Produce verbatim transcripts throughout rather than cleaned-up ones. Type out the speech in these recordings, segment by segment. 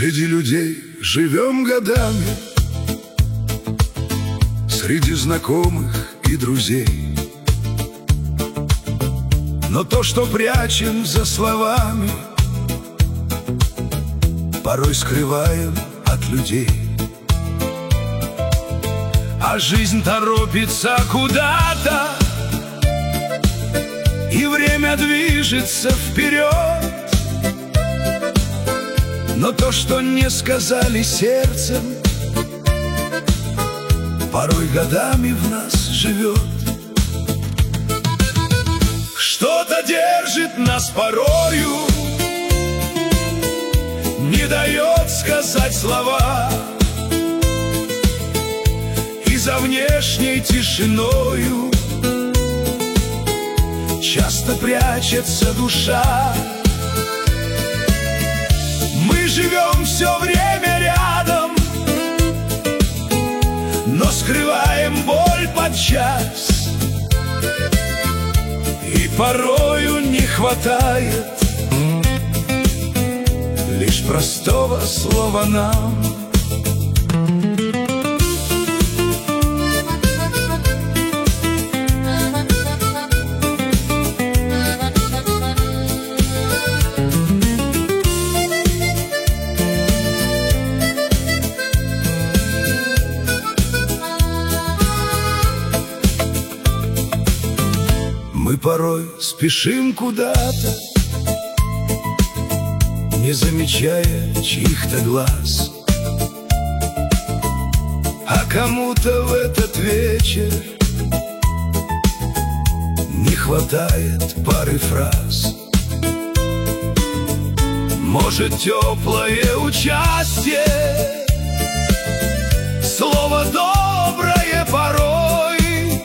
Среди людей живем годами, среди знакомых и друзей. Но то, что прячем за словами, порой скрываем от людей. А жизнь торопится куда-то, и время движется вперед. Но то, что не сказали сердцем, порой годами в нас живет. Что-то держит нас порою, не дает сказать слова, и за внешней тишиною часто прячется душа. Мы живем все время рядом, но скрываем боль подчас, и порою не хватает лишь простого слова нам. Мы порой спешим куда-то, не замечая чьих-то глаз, а кому-то в этот вечер не хватает пары фраз. Может, теплое участие, слово доброе порой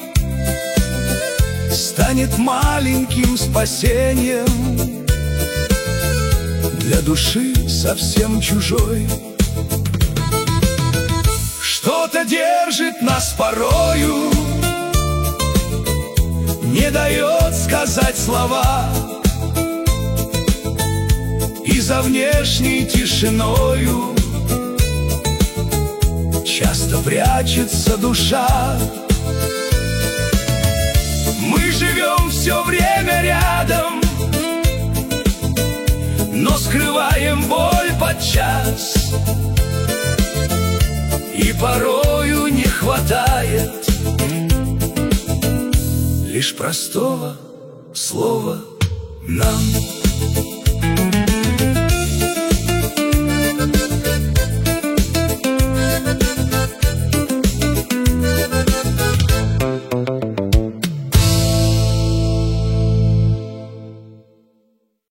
станет маленьким спасением для души совсем чужой. Что-то держит нас порою, не дает сказать слова, и за внешней тишиною часто прячется душа. Мы живем все время рядом, но скрываем боль подчас, и порою не хватает лишь простого слова нам.